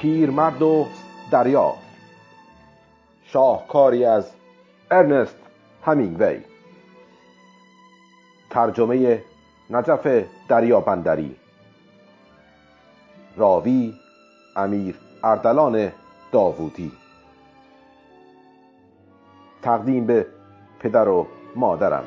پیرمرد و دریا، شاهکاری از ارنست همینگوی، ترجمه نجف دریابندری، راوی امیر اردلان داوودی، تقدیم به پدر و مادرم.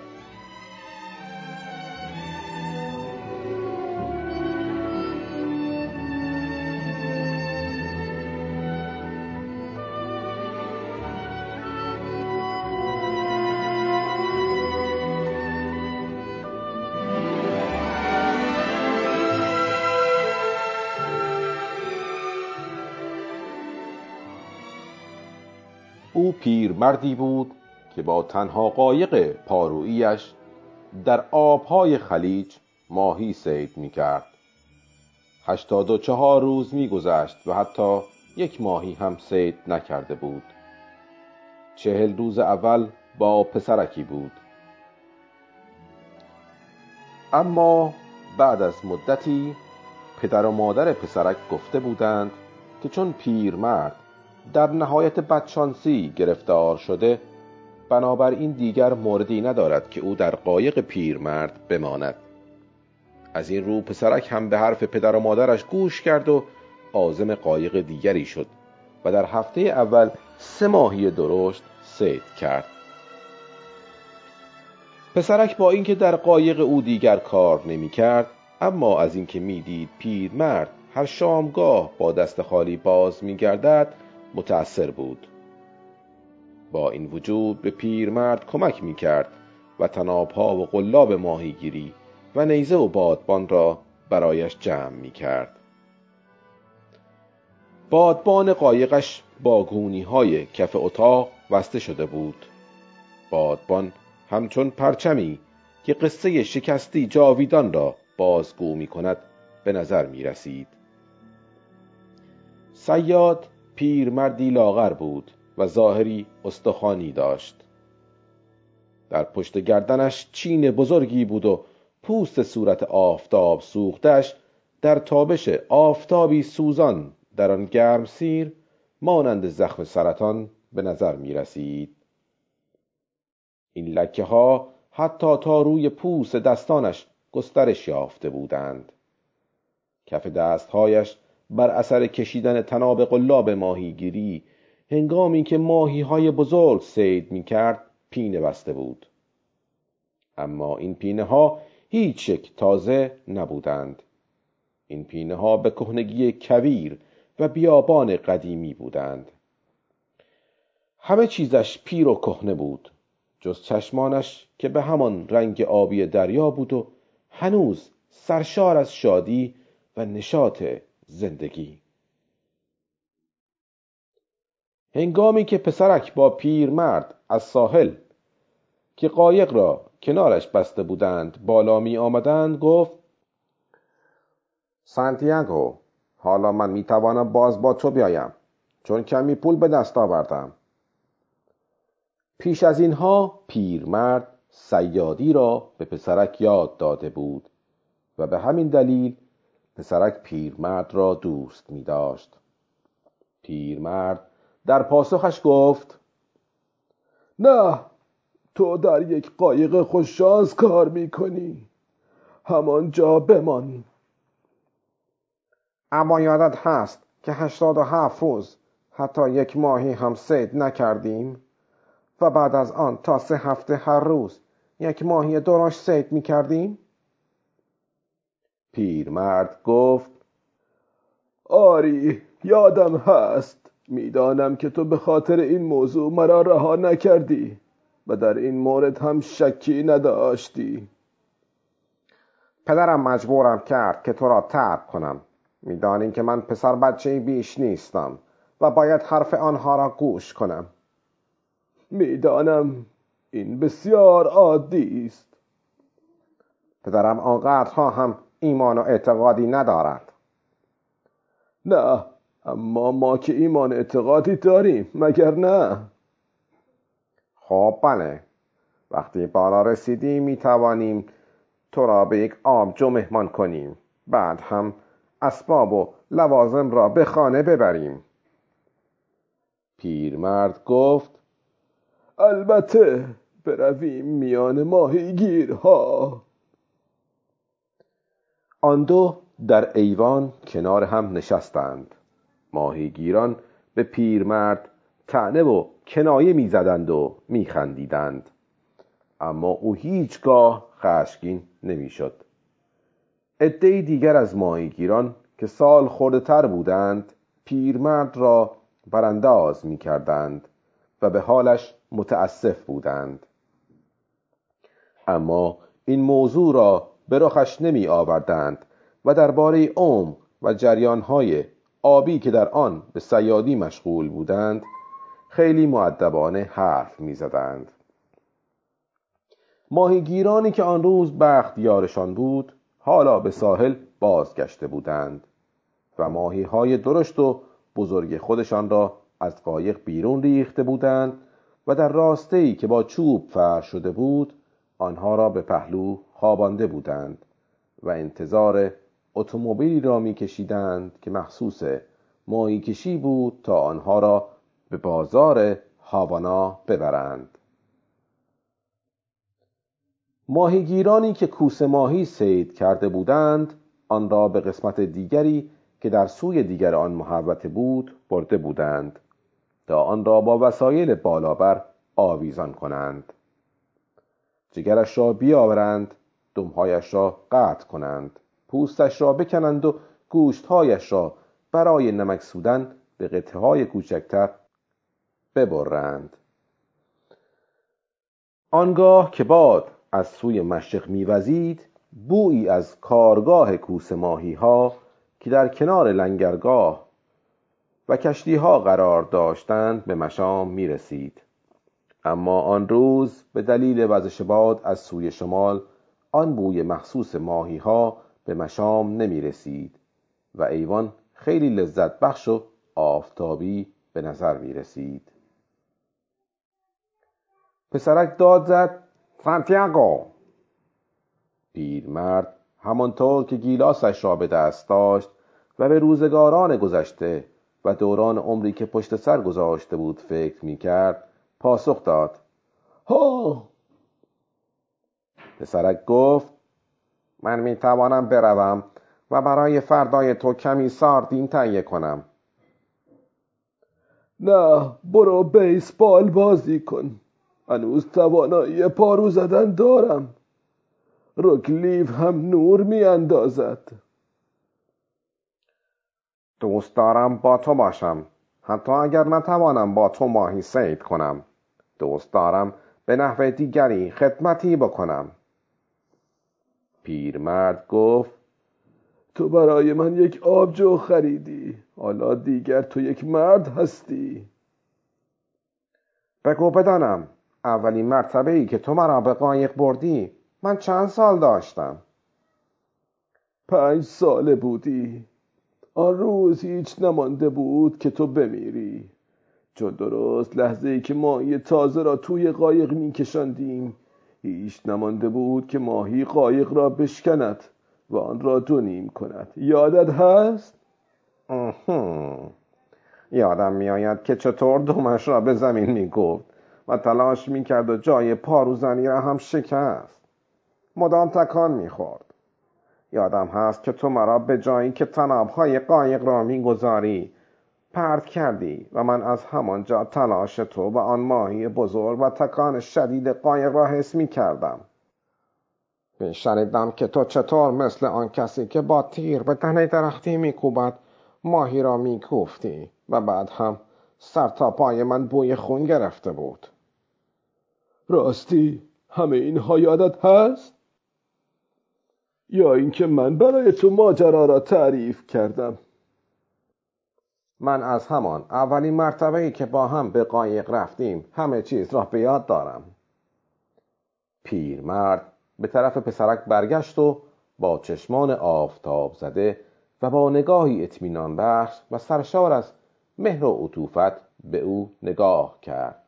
او پیرمردی بود که با تنها قایق پارویی‌اش در آبهای خلیج ماهی صید می‌کرد. 84 روز می‌گذشت و حتی یک ماهی هم صید نکرده بود. 40 روز اول با پسرکی بود. اما بعد از مدتی پدر و مادر پسرک گفته بودند که چون پیرمرد در نهایت بدشانسی گرفتار شده، بنابراین دیگر موردی ندارد که او در قایق پیرمرد بماند. از این رو پسرک هم به حرف پدر و مادرش گوش کرد و عازم قایق دیگری شد و در هفته اول 3 ماهی درشت صید کرد. پسرک با اینکه در قایق او دیگر کار نمی کرد، اما از اینکه می دید پیرمرد هر شامگاه با دست خالی باز می گردد متأثر بود. با این وجود به پیرمرد کمک می کرد و طناب‌ها و قلاب ماهیگیری و نیزه و بادبان را برایش جمع می کرد. بادبان قایقش با گونی‌های کف اتاق بسته شده بود. بادبان همچون پرچمی که قصه شکستی جاویدان را بازگو می کند به نظر می رسید. صیاد پیرمردی لاغر بود و ظاهری استخوانی داشت. در پشت گردنش چین بزرگی بود و پوست صورت آفتاب سوختش در تابش آفتابی سوزان در آن گرمسیر مانند زخم سرطان به نظر می رسید. این لکه ها حتی تا روی پوست دستانش گسترش یافته بودند. کف دستهایش بر اثر کشیدن طناب قلاب ماهیگیری هنگامی که ماهی‌های بزرگ صید می‌کرد پینه بسته بود. اما این پینه‌ها هیچ یک تازه نبودند. این پینه‌ها به کهنگی کویر و بیابان قدیمی بودند. همه چیزش پیر و کهنه بود، جز چشمانش که به همان رنگ آبی دریا بود و هنوز سرشار از شادی و نشاط زندگی. هنگامی که پسرک با پیرمرد از ساحل که قایق را کنارش بسته بودند بالا می آمدند گفت: سانتیاگو، حالا من می توانم باز با تو بیایم، چون کمی پول به دست آوردم. پیش از اینها پیرمرد صیادی را به پسرک یاد داده بود و به همین دلیل پسرک پیرمرد را دوست می داشت. پیرمرد در پاسخش گفت: نه، تو در یک قایق خوششانس کار می کنی، همانجا بمان. اما یادت هست که 87 روز حتی یک ماهی هم صید نکردیم و بعد از آن تا 3 هفته هر روز یک ماهی درشت صید می کردیم؟ پیرمرد گفت: آری، یادم هست. میدانم که تو به خاطر این موضوع مرا رها نکردی و در این مورد هم شکی نداشتی. پدرم مجبورم کرد که تو را ترک کنم. میدانی که من پسر بچه‌ای بیش نیستم و باید حرف آنها را گوش کنم. میدانم، این بسیار عادی است. پدرم آنقدرها هم ایمان و اعتقادی ندارد. نه، اما ما که ایمان اعتقادی داریم، مگر نه؟ خب بله، وقتی بالا رسیدی می توانیم تو را به یک آبجو مهمان کنیم. بعد هم اسباب و لوازم را به خانه ببریم. پیرمرد گفت البته برویم میان ماهیگیرها. آن دو در ایوان کنار هم نشستند. ماهیگیران به پیرمرد طعنه و کنایه می‌زدند و می‌خندیدند، اما او هیچگاه خشمگین نمی‌شد. عده‌ای دیگر از ماهیگیران که سال خرده‌تر بودند پیرمرد را برانداز می‌کردند و به حالش متاسف بودند، اما این موضوع را به رخش نمی آوردند و درباره عمق و جریان‌های آبی که در آن به صیادی مشغول بودند خیلی مؤدبانه حرف می‌زدند. ماهیگیرانی که آن روز بخت یارشان بود حالا به ساحل بازگشته بودند و ماهی‌های درشت و بزرگ خودشان را از قایق بیرون ریخته بودند و در راسته‌ای که با چوب فرش شده بود آنها را به پهلو خوابانده بودند و انتظار اتومبیلی را می‌کشیدند که مخصوص ماهی کشی بود تا آنها را به بازار هاوانا ببرند. ماهیگیرانی که کوسه ماهی صید کرده بودند آن را به قسمت دیگری که در سوی دیگر آن محوطه بود برده بودند تا آن را با وسایل بالابر آویزان کنند. جگرش را بیاورند، دمهایش را قطع کنند، پوستش را بکنند و گوشتهایش را برای نمکسودن به قطعه‌های کوچکتر ببرند. آنگاه که باد از سوی مشرق می‌وزید بویی از کارگاه کوسه ماهی‌ها که در کنار لنگرگاه و کشتی‌ها قرار داشتند به مشام می‌رسید، اما آن روز به دلیل وزش باد از سوی شمال آن بوی مخصوص ماهی‌ها به مشام نمی‌رسید و ایوان خیلی لذت بخش و آفتابی به نظر می‌رسید. پسرک داد زد سانتیاگو. پیرمرد همانطور که گیلاسش را به دست داشت و به روزگاران گذشته و دوران عمری که پشت سر گذاشته بود فکر می‌کرد پاسخ داد ها. پسرک گفت من می‌توانم بروم و برای فردای تو کمی ساردین تهیه کنم. نه، برو بیسبال بازی کن. هنوز توانایی پارو زدن دارم. روکلیف هم نور می اندازد. دوست دارم با تو باشم، حتی اگر نتوانم با تو ماهی صید کنم. دوست دارم به نحو دیگری خدمتی بکنم. پیرمرد گفت تو برای من یک آبجو خریدی، حالا دیگر تو یک مرد هستی. بگو بدانم اولین مرتبه‌ای که تو مرا به قایق بردی من چند سال داشتم؟ 5 ساله بودی. آن روز هیچ نمانده بود که تو بمیری، چون درست لحظه‌ای که ماهی تازه را توی قایق می‌کشاندیم هیچ نمانده بود که ماهی قایق را بشکند و آن را 2 نیم کند. یادت هست؟ یادم میآید که چطور دمش را به زمین می‌کوفت و تلاش می‌کرد و جای پاروزنی را هم شکست. مدام تکان می‌خورد. یادم هست که تو مرا به جایی که طناب‌های قایق را می‌گذاری پرت کردی و من از همانجا تلاش تو و آن ماهی بزرگ و تکان شدید قایق را حس می‌کردم. شنیدم که تو چطور مثل آن کسی که با تیر به تنه درختی می‌کوبد ماهی را می‌کوفتی و بعد هم سر تا پای من بوی خون گرفته بود. راستی همه اینها یادت هست؟ یا اینکه من برای تو ماجرا را تعریف کردم؟ من از همان اولین مرتبه‌ای که با هم به قایق رفتیم همه چیز را به یاد دارم. پیرمرد به طرف پسرک برگشت و با چشمان آفتاب زده و با نگاهی اطمینان بخش و سرشار از مهر و عطوفت به او نگاه کرد.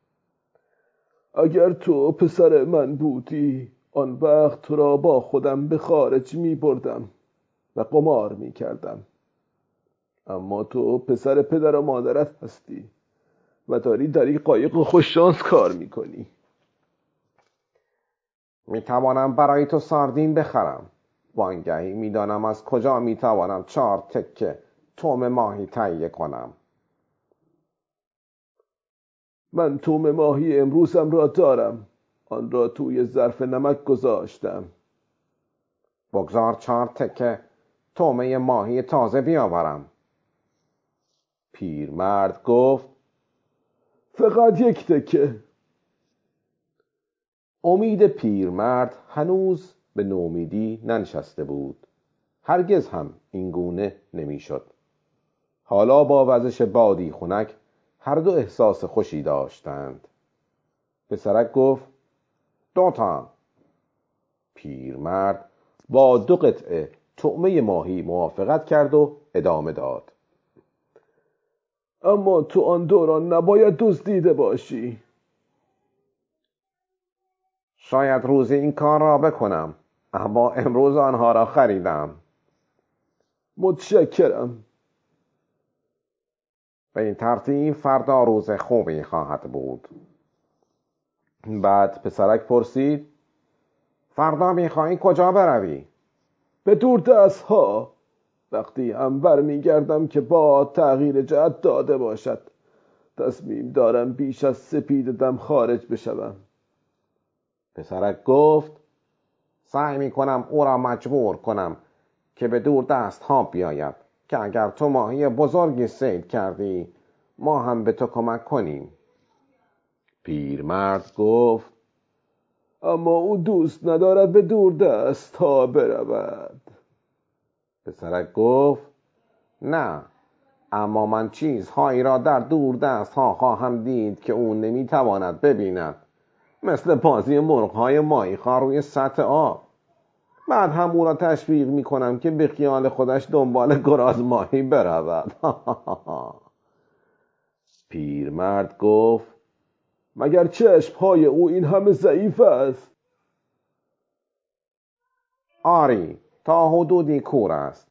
اگر تو پسر من بودی آن وقت تو را با خودم به خارج می بردم. و قمار میکردم. اما تو پسر پدر و مادرت هستی و داری در این قایق خوششانس کار میکنی. میتوانم برای تو ساردین بخرم. وانگهی میدانم از کجا میتوانم 4 تکه توم ماهی تهیه کنم. من توم ماهی امروزم را دارم. آن را توی ظرف نمک گذاشتم. بگذار 4 تکه تومه ماهی تازه بیاورم. پیرمرد گفت فقط 1 تکه. امید پیرمرد هنوز به نومیدی ننشسته بود. هرگز هم این گونه نمیشد. حالا با وزش بادی خنک هر دو احساس خوشی داشتند. پسرک گفت 2 تا. پیرمرد با 2 قطعه طعمه ماهی موافقت کرد و ادامه داد. اما تو آن دوران نباید دزدیده باشی. شاید روزی این کار را بکنم، اما امروز آنها را خریدم. متشکرم. به این ترتیب فردا روز خوبی خواهد بود. بعد پسرک پرسید فردا میخواهی کجا بروی؟ به دوردست ها. وقتی هم برمیگردم که با تغییر جهت داده باشد. تصمیم دارم بیش از سپید دم خارج بشوم. پسرک گفت سعی میکنم او را مجبور کنم که به دور دست ها بیاید که اگر تو ماهی بزرگی صید کردی ما هم به تو کمک کنیم. پیرمرد گفت اما او دوست ندارد به دور دست ها برود. پسرک گفت نه، اما من چیزهایی را در دور دست ها خواهم دید که او نمیتواند ببیند، مثل بازی مرغ‌های ماهیخوار روی سطح آب. بعد هم او را تشویق میکنم که به خیال خودش دنبال گراز ماهی برود. پیرمرد گفت مگر چشمهای او این همه ضعیف است؟ آری، تا حدودی کور است.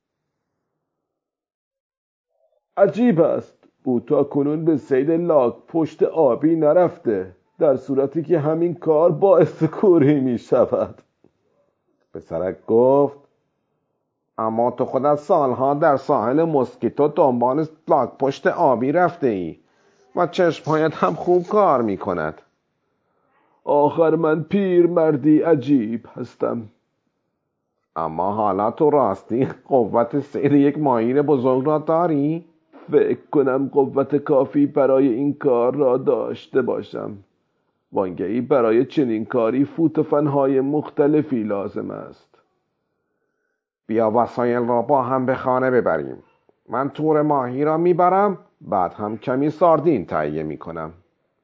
عجیب است. او تا کنون به صید لاک پشت آبی نرفته، در صورتی که همین کار باعث کوری می شود. پسرک گفت اما تو خودت سالها در ساحل مسکیتو دنبال لاک پشت آبی رفته ای و چشمهایت هم خوب کار می کند. آخر من پیرمردی عجیب هستم. اما حالا تو راستی قوت صید یک ماهی بزرگ را داری؟ فکر کنم قوت کافی برای این کار را داشته باشم. وانگهی برای چنین کاری فوت و فنهای مختلفی لازم است. بیا وسایل را با هم به خانه ببریم. من تور ماهی را میبرم، بعد هم کمی ساردین تهیه میکنم.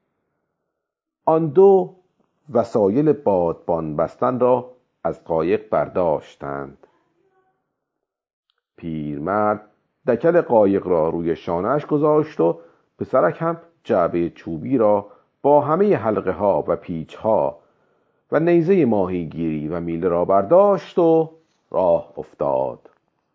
آن دو وسایل بادبان بستن را از قایق برداشتند. پیرمرد دکل قایق را روی شانه‌اش گذاشت و پسرک هم جعبه چوبی را با همه حلقه ها و پیچ ها و نیزه ماهیگیری و میله را برداشت و راه افتاد.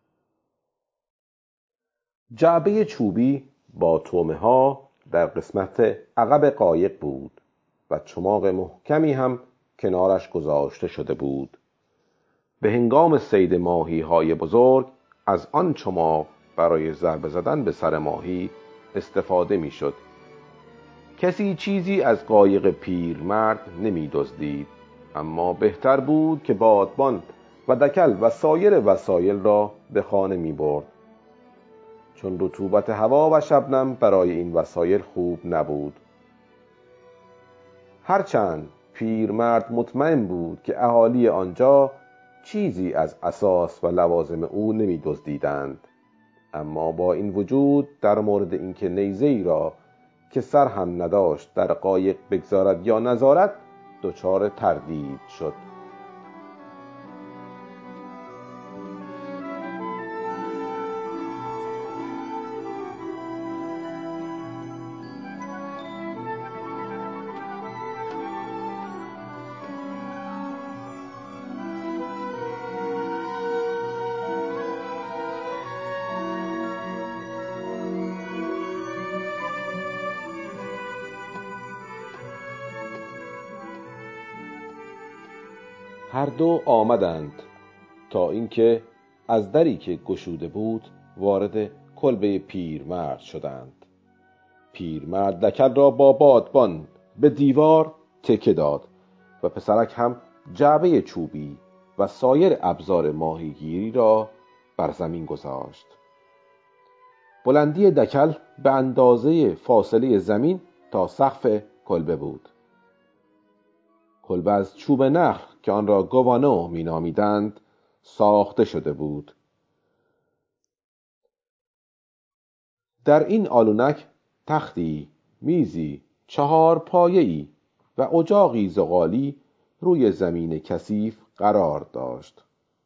جعبه چوبی با تومه ها در قسمت عقب قایق بود و چماق محکمی هم کنارش گذاشته شده بود. به هنگام صید ماهی های بزرگ از آن چماق برای ضربه زدن به سر ماهی استفاده می شد. کسی چیزی از قایق پیرمرد نمی دزدید، اما بهتر بود که بادبان و دکل و سایر وسایل را به خانه می برد، چون رطوبت هوا و شبنم برای این وسایل خوب نبود. هرچند پیرمرد مطمئن بود که اهالی آنجا چیزی از اساس و لوازم او نمی دزدیدند، اما با این وجود در مورد اینکه نیزه‌ای را که سر هم نداشت در قایق بگذارد یا نذارد دچار تردید شد. هر دو آمدند تا اینکه از دری که گشوده بود وارد کلبه پیرمرد شدند. پیرمرد دکل را با بادبان به دیوار تکه داد و پسرک هم جعبه چوبی و سایر ابزار ماهیگیری را بر زمین گذاشت. بلندی دکل به اندازه فاصله زمین تا سقف کلبه بود. کلبه از چوب نخل که آن را گوانو می نامیدند ساخته شده بود. در این آلونک تختی، میزی، 4 پایه‌ای و اجاقی زغالی روی زمین کثیف قرار داشت.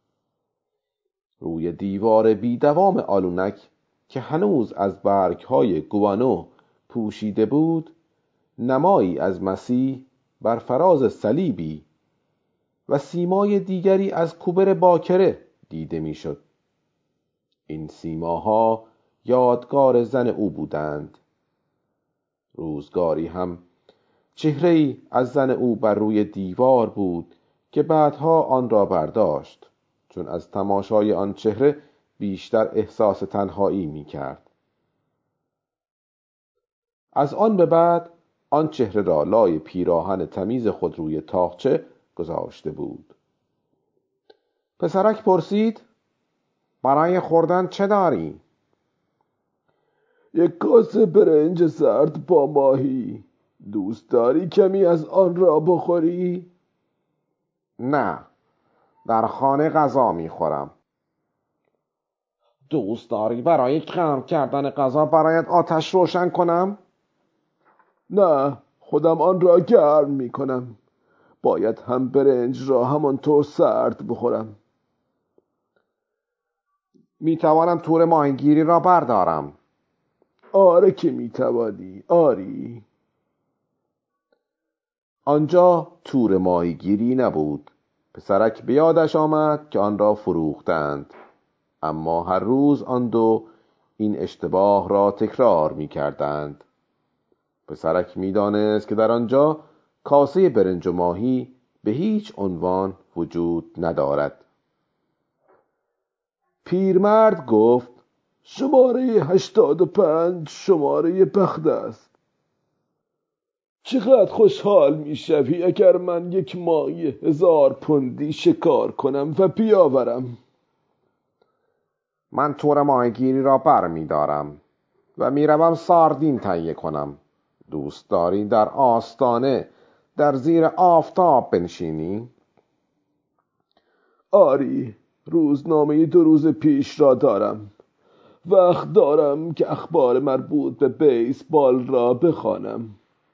روی دیوار بی‌دوام آلونک که هنوز از برگ‌های گوانو پوشیده بود، نمایی از مسیح بر فراز صلیبی و سیمای دیگری از کوبر باکره دیده می‌شد. این سیماها یادگار زن او بودند. روزگاری هم چهره‌ای از زن او بر روی دیوار بود که بعدها آن را برداشت، چون از تماشای آن چهره بیشتر احساس تنهایی می‌کرد. از آن به بعد آن چهره را لای پیراهن تمیز خود روی تاقچه گذاشته بود. پسرک پرسید: برای خوردن چه داری؟ یک کاسه برنج زرد با ماهی. دوست داری کمی از آن را بخوری؟ نه، در خانه غذا میخورم. دوست داری برای گرم کردن غذا برایت آتش روشن کنم؟ نه، خودم آن را گرم میکنم. باید هم برنج را همانطور سرد بخورم. میتوانم تور ماهیگیری را بردارم؟ آره که میتوانی، آری. آنجا تور ماهیگیری نبود. پسرک به یادش آمد که آن را فروختند، اما هر روز آن دو این اشتباه را تکرار می‌کردند. پسرک می‌دانست که در آنجا کاسه برنج و ماهی به هیچ عنوان وجود ندارد. پیرمرد گفت: شماره 85 شماره بخت است. چقدر خوشحال میشوی اگر من یک ماهی 1000 پوندی شکار کنم و بیاورم؟ من تور ماهیگیری را بر می‌دارم و میروم ساردین تهیه کنم. دوست داری در آستانه در زیر آفتاب بنشینی؟ آری، روزنامه 2 روز پیش را دارم. وقت دارم که اخبار مربوط به بیسبال را بخوانم.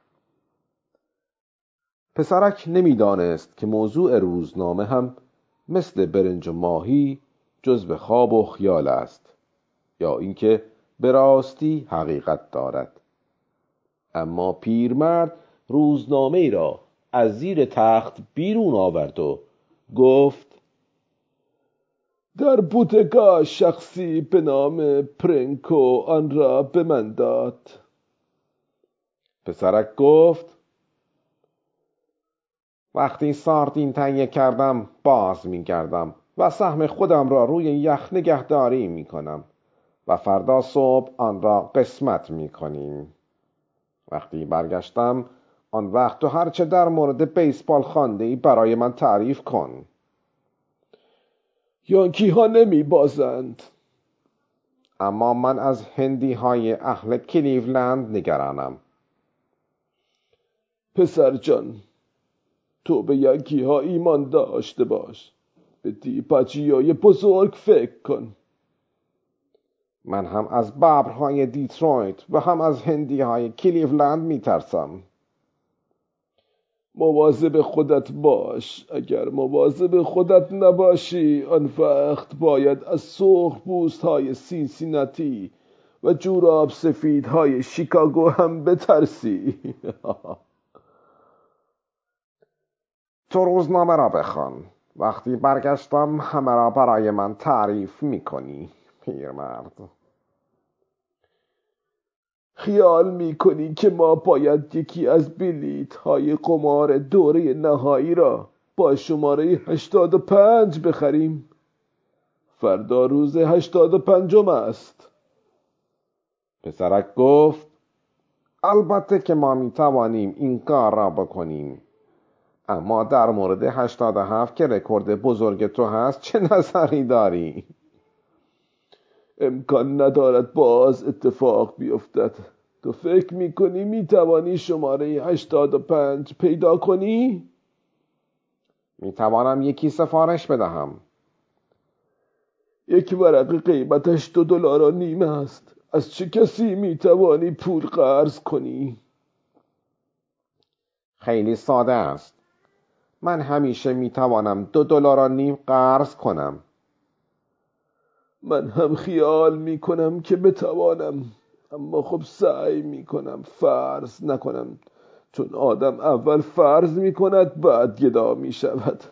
پسرک نمیدانست که موضوع روزنامه هم مثل برنج و ماهی جزو خواب و خیال است، یا اینکه به راستی حقیقت دارد. اما پیرمرد روزنامه ای را از زیر تخت بیرون آورد و گفت: در بوتگاه شخصی به نام پرنکو آن را به من داد. پسرک گفت: وقتی ساردین تهیه کردم باز می‌گردم و سهم خودم را روی یخ نگهداری می‌کنم و فردا صبح آن را قسمت می‌کنیم. وقتی برگشتم آن وقت تو هرچه در مورد بیسبال خوانده‌ای برای من تعریف کن. یانکی ها نمی بازند. اما من از هندی های اهل کلیولند نگرانم. پسر جان، تو به یانکی ها ایمان داشته باش. به دیپاچی های بزرگ فکر کن. من هم از ببرهای دیترویت و هم از هندی های کلیولند میترسم. مواظب خودت باش. اگر مواظب خودت نباشی آن وقت باید از سرخپوست های سینسیناتی و جوراب سفید های شیکاگو هم بترسی. تو روزنامه را بخوان. وقتی برگشتم همه را برای من تعریف میکنی پیرمرد. خیال میکنی که ما باید یکی از بلیط های قمار دوره نهایی را با شماره 85 بخریم. فردا روز 85 است. پسرک گفت البته که ما میتوانیم این کار را بکنیم، اما در مورد 87 که رکورد بزرگ تو هست چه نظری داری؟ امکان ندارد باز اتفاق بیفتد. تو فکر میکنی میتوانی شماره 85 پیدا کنی؟ میتوانم یکی سفارش بدهم. یک ورق قیمتش $2.5 است. از چه کسی میتوانی پول قرض کنی؟ خیلی ساده است. من همیشه میتوانم $2.5 قرض کنم. من هم خیال میکنم که بتوانم، اما خب سعی میکنم فرض نکنم، چون آدم اول فرض میکند بعد گدا میشود.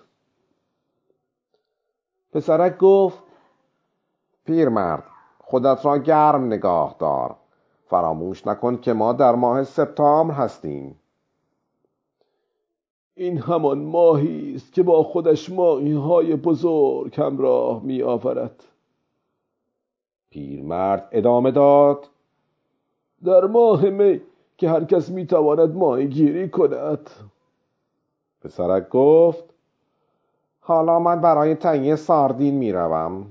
پسرک گفت پیرمرد، خودت را گرم نگاه دار. فراموش نکن که ما در ماه سپتامبر هستیم. این همان ماهی است که با خودش ماهی‌های بزرگ همراه می‌آورد. پیرمرد ادامه داد در ماه می که هر کس می‌تواند ماهیگیری کند. پسرک گفت حالا من برای تهیه ساردین میروم.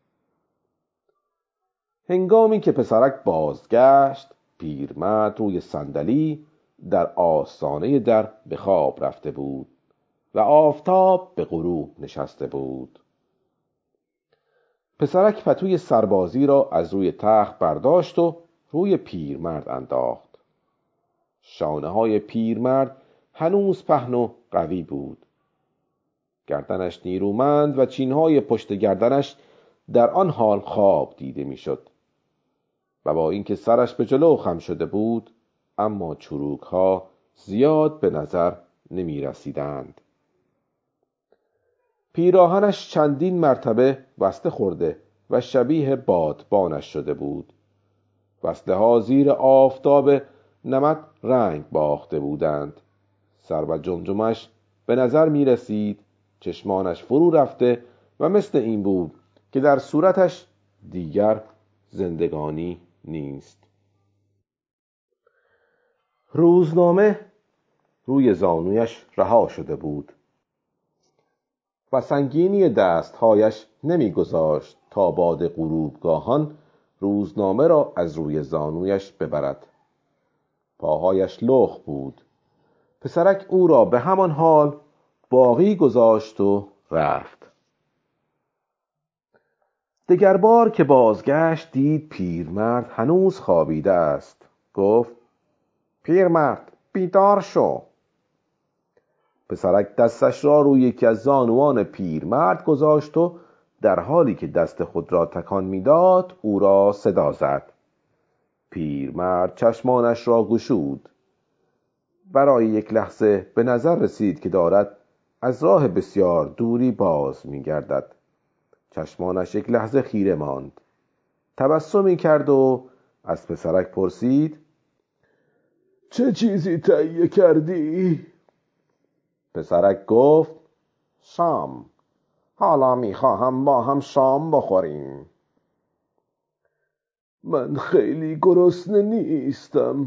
هنگامی که پسرک بازگشت، پیرمرد روی صندلی در آستانه در به خواب رفته بود و آفتاب به غروب نشسته بود. پسرک پتوی سربازی را از روی تخت برداشت و روی پیرمرد انداخت. شانه های پیرمرد هنوز پهن و قوی بود. گردنش نیرومند و چینهای پشت گردنش در آن حال خواب دیده میشد و با اینکه سرش به جلو خم شده بود، اما چروک ها زیاد به نظر نمی رسیدند. پیراهنش چندین مرتبه وصله خورده و شبیه بادبانش شده بود. وصله ها زیر آفتاب نمد رنگ باخته بودند. سر و جمجمش به نظر می رسید چشمانش فرو رفته و مثل این بود که در صورتش دیگر زندگانی نیست. روزنامه روی زانویش رها شده بود و سنگینی دستهایش نمیگذاشت تا باد غروبگاهان روزنامه را از روی زانویش ببرد. پاهایش لخت بود. پسرک او را به همان حال باقی گذاشت و رفت. دگر بار که بازگشت دید پیرمرد هنوز خوابیده است. گفت پیرمرد بیدار شو. پسرک دستش را روی یکی از زانوان پیرمرد گذاشت و در حالی که دست خود را تکان میداد او را صدا زد. پیرمرد چشمانش را گشود. برای یک لحظه به نظر رسید که دارد از راه بسیار دوری باز می‌گردد. چشمانش یک لحظه خیره ماند. تبسمی کرد و از پسرک پرسید چه چیزی تهیه کردی؟ پسرک گفت شام. حالا میخواهم با هم شام بخوریم. من خیلی گرسنه نیستم.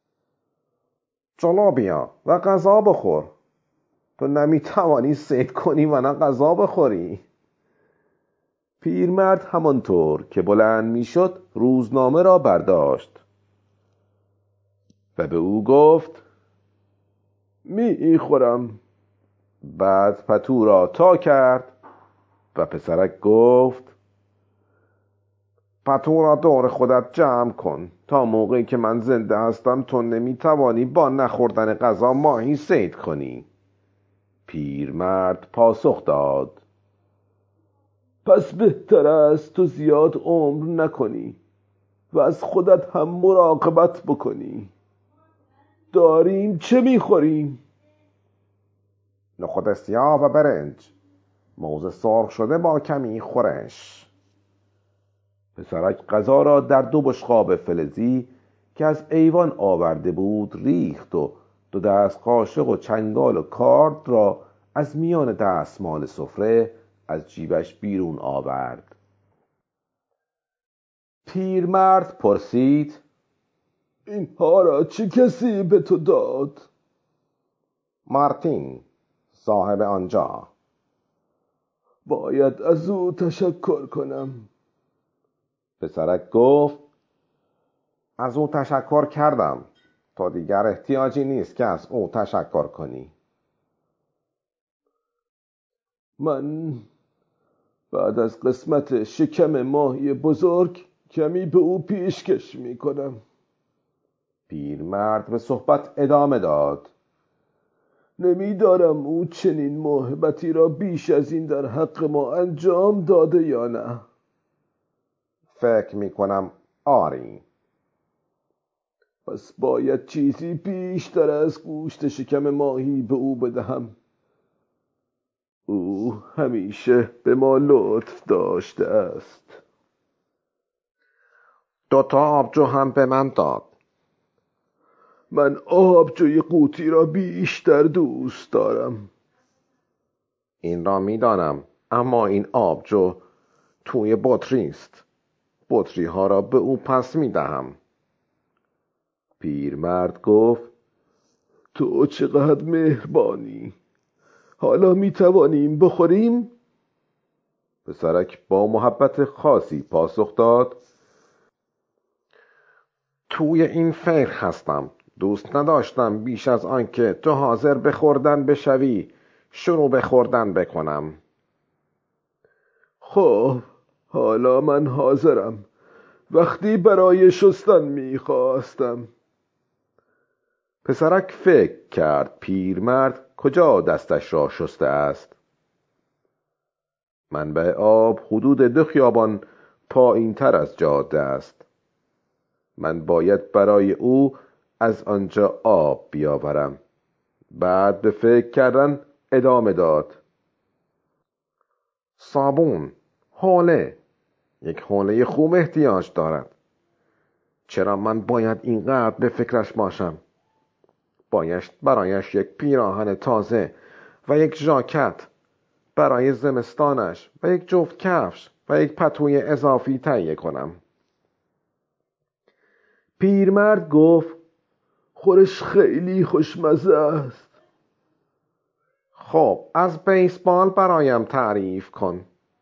جلو بیا و غذا بخور. تو نمیتوانی صید کنی و نه غذا بخوری. پیرمرد همانطور که بلند میشد روزنامه را برداشت و به او گفت میخورم. بعد پتو را تا کرد و پسرک گفت پتو را دور خودت جمع کن. تا موقعی که من زنده هستم تو نمیتوانی با نخوردن غذا ماهی صید کنی. پیرمرد پاسخ داد پس بهتر است تو زیاد عمر نکنی و از خودت هم مراقبت بکنی. داریم چه میخوریم؟ نخود سیاه و برنج، موز سرخ شده با کمی خورش. پسرک غذا را در 2 بشقاب فلزی که از ایوان آورده بود ریخت و 2 دست قاشق و چنگال و کارد را از میان دستمال سفره از جیبش بیرون آورد. پیرمرد پرسید: اینها را چه کسی به تو داد؟ مارتین، صاحب آنجا. باید از او تشکر کنم. پسرک گفت: از او تشکر کردم، تا دیگر احتیاجی نیست که از او تشکر کنی. من بعد از قسمت شکم ماهی بزرگ کمی به او پیشکش می کنم. پیرمرد به صحبت ادامه داد: نمیدارم او چنین محبتی را بیش از این در حق ما انجام داده یا نه. فکر می کنم آری. پس باید چیزی بیشتر از گوشت شکم ماهی به او بدهم. او همیشه به ما لطف داشته است. 2 آبجو هم به من داد. من آبجوی قوطی را بیشتر دوست دارم. این را می دانم، اما این آبجو توی بطری است. بطری ها را به او پس می دهم. پیرمرد گفت: تو چقدر مهربانی. حالا می توانیم بخوریم؟ پسرک با محبت خاصی پاسخ داد: توی این فکر هستم. دوست نداشتم بیش از آن که تو حاضر به خوردن بشوی شروع به خوردن بکنم. خب حالا من حاضرم. وقتی برای شستن می خواستم. پسرک فکر کرد پیرمرد کجا دستش را شسته است. منبع آب حدود 2 خیابان پایین تر از جاده است. من باید برای او از آنجا آب بیاورم. بعد به فکر کردن ادامه داد: صابون، حوله. یک حوله خوب احتیاج دارد. چرا من باید اینقدر به فکرش باشم؟ بایست برایش یک پیراهن تازه و یک ژاکت برای زمستانش و یک جفت کفش و یک پتوی اضافی تهیه کنم. پیرمرد گفت: خورش خیلی خوشمزه است. خب از بیسبال برایم تعریف کن.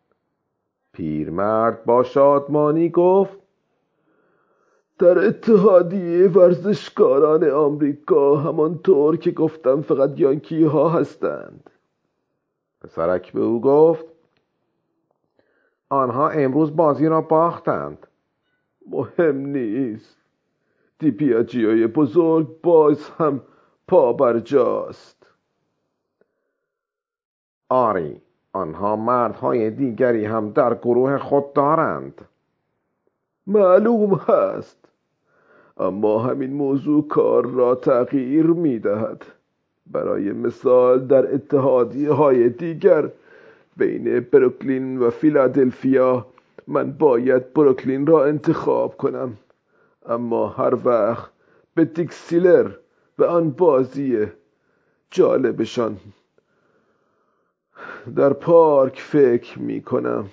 پیرمرد با شادمانی گفت: در اتحادیه ورزشکاران آمریکا همانطور که گفتم فقط یانکی ها هستند. پسرک به او گفت: آنها امروز بازی را باختند. مهم نیست. دیپیاجیوی بزرگ باز هم پا بر جاست. آری، آنها مردهای دیگری هم در گروه خود دارند. معلوم هست، اما همین موضوع کار را تغییر می دهد. برای مثال در اتحادیه های دیگر بین بروکلین و فیلادلفیا من باید بروکلین را انتخاب کنم، اما هر وقت به دیک سیلر و آن بازی جالبشان در پارک فکر می کنم.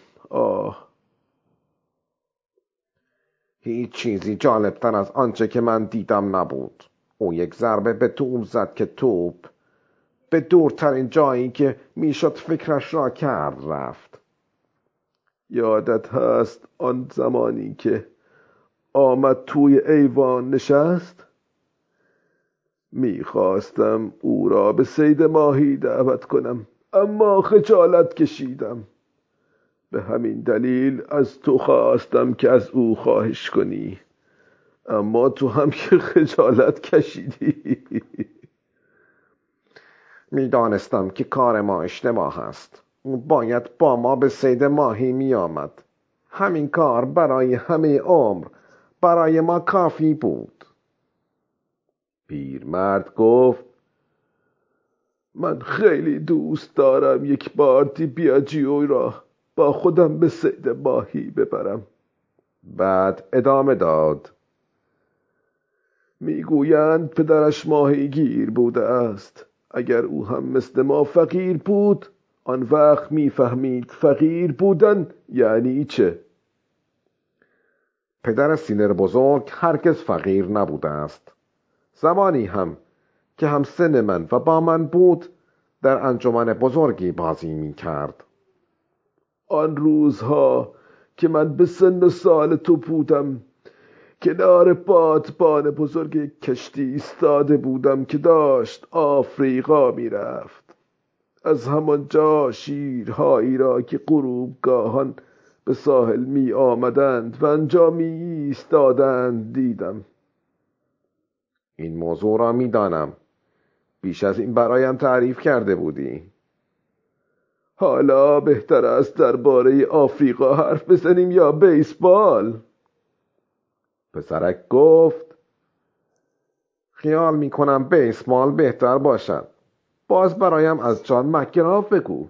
هیچ چیزی جالبتر از آنچه که من دیدم نبود. او یک ضربه به توپ زد که توپ به دورترین جایی که میشد فکرش را کرد رفت. یادت هست آن زمانی که آمد توی ایوان نشست؟ میخواستم او را به صید ماهی دعوت کنم، اما خجالت کشیدم. به همین دلیل از تو خواستم که از او خواهش کنی، اما تو هم که خجالت کشیدی. میدانستم که کار ما اشتباه است. او باید با ما به صید ماهی می آمد. همین کار برای همه عمر برای ما کافی بود. پیرمرد گفت: من خیلی دوست دارم یک بار دیپیاجیو را با خودم به صید ماهی ببرم. بعد ادامه داد: میگویند پدرش ماهیگیر بوده است، اگر او هم مثل ما فقیر بود، آن وقت میفهمید فقیر بودن یعنی چه. پدر سینر بزرگ هرگز فقیر نبوده است. زمانی هم که هم سن من و با من بود در انجمن بزرگی بازی می کرد. آن روزها که من به سن و سال تو بودم، کنار بادبان بزرگ کشتی ایستاده بودم که داشت آفریقا می رفت. از همانجا شیرهایی را که غروبگاهان به ساحل می آمدند و آنجا می ایستادند دیدم. این موضوع را می دانم. بیش از این برایم تعریف کرده بودی. حالا بهتر است درباره آفریقا حرف بزنیم یا بیسبال؟ پسرک گفت خیال می کنم بیسبال بهتر باشد. باز برایم از جان مکگراف بگو.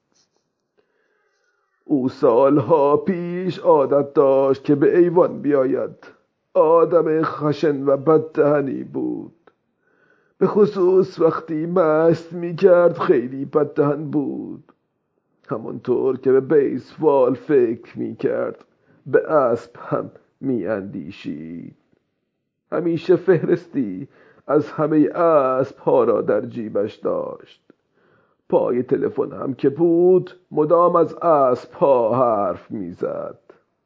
او سالها پیش عادت داشت که به ایوان بیاید. آدم خشن و بددهنی بود. به خصوص وقتی مست می کرد خیلی بددهن بود. همانطور که به بیسبال فکر می کرد به اسب هم می اندیشید. همیشه فهرستی از همه اسب ها را در جیبش داشت. پای تلفن هم که بود مدام از اسب ها حرف می زد.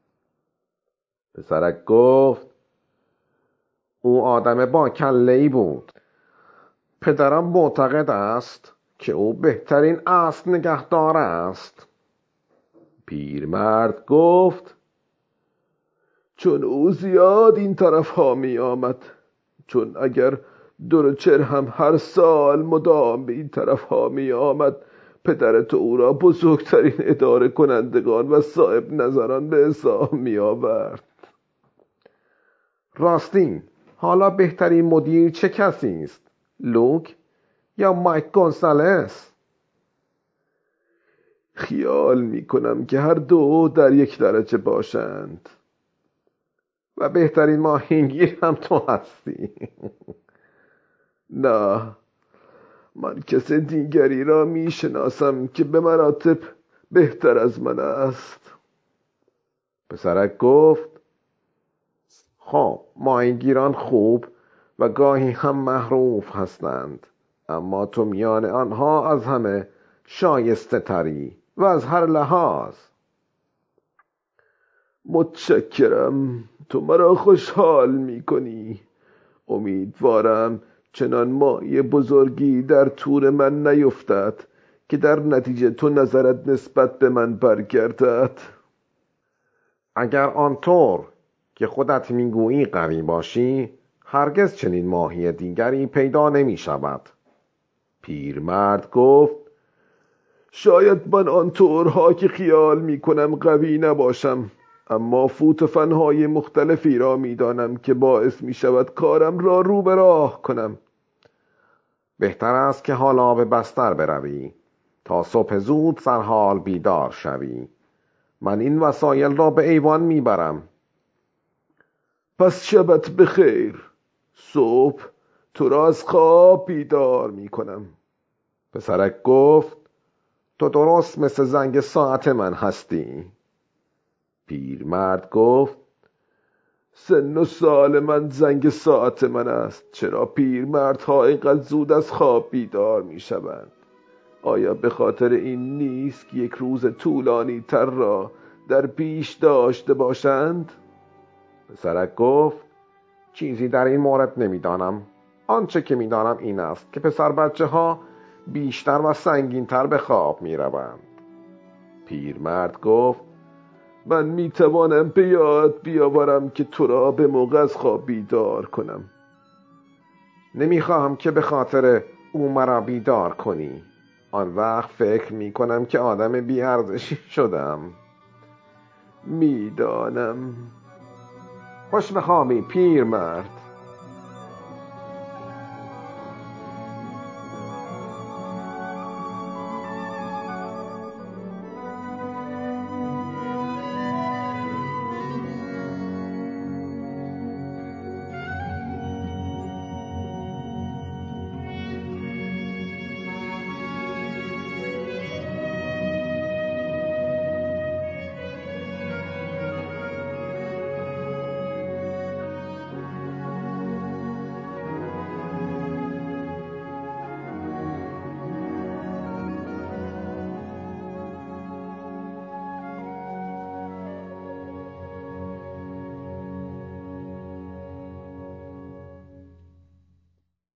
پسرک گفت او آدم با کله‌ای بود. پدرم معتقد است که او بهترین اسب نگهدار است. پیرمرد گفت چون او زیاد این طرف ها می آمد. چون اگر دورچر هم هر سال مدام به این طرف ها می آمد، پدرت او را بزرگترین اداره کنندگان و صاحب نظران به حساب می آورد. راستی حالا بهترین مدیر چه کسی است؟ لوک یا مایک گونسالس؟ خیال می کنم که هر دو در یک درجه باشند. و بهترین ماهیگیر هم تو هستی. نه، من کس دیگری را می شناسم که به مراتب بهتر از من است. پسرک گفت خب ماهیگیران خوب و گاهی هم معروف هستند، اما تو میان آنها از همه شایسته تری و از هر لحاظ. متشکرم، تو مرا خوشحال می کنی. امیدوارم چنان ماهی بزرگی در تور من نیفتد که در نتیجه تو نظرت نسبت به من برگردد. اگر آنطور که خودت میگویی قوی باشی، هرگز چنین ماهی دیگری پیدا نمی شود. پیرمرد گفت شاید من آنطورها که خیال می کنم قوی نباشم، اما فوت و فنهای مختلفی را می دانم که باعث می شود کارم را رو به راه کنم. بهتر است که حالا به بستر بروی تا صبح زود سرحال بیدار شوی. من این وسایل را به ایوان می برم. پس شبت بخیر. صبح تو را از خواب بیدار می کنم. پسرک گفت تو درست مثل زنگ ساعت من هستی. پیرمرد گفت سن و سال من زنگ ساعت من است. چرا پیرمردها اینقدر زود از خواب بیدار می شوند؟ آیا به خاطر این نیست که یک روز طولانی تر را در پیش داشته باشند؟ پسرک گفت چیزی در این مورد نمیدانم. آنچه که میدانم این است که پسر بچه ها بیشتر و سنگین‌تر به خواب می روند. پیرمرد گفت من می توانم به یاد بیاورم که تو را به موقع از خواب بیدار کنم. نمیخواهم که به خاطر او مرا بیدار کنی. آن وقت فکر می کنم که آدم بی‌ارزشی شدم. میدانم. خوش بخوابی پیرمرد.